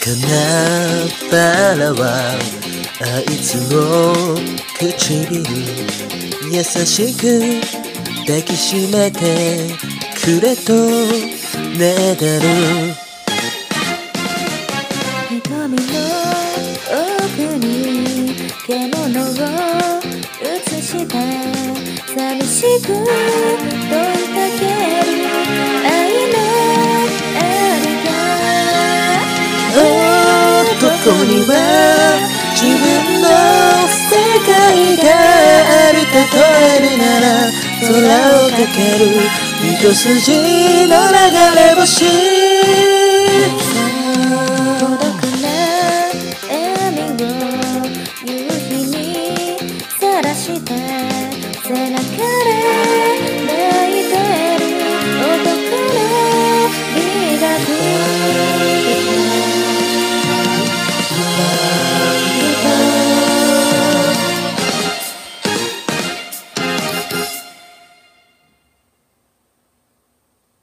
バラはあいつの唇優しく抱きしめてくれとねだる瞳の奥に獣を映した寂しく問いかける愛のありが男には自分の世界がある例えるなら空をかける一筋の流れ星孤独な笑みを夕日にさらした背中で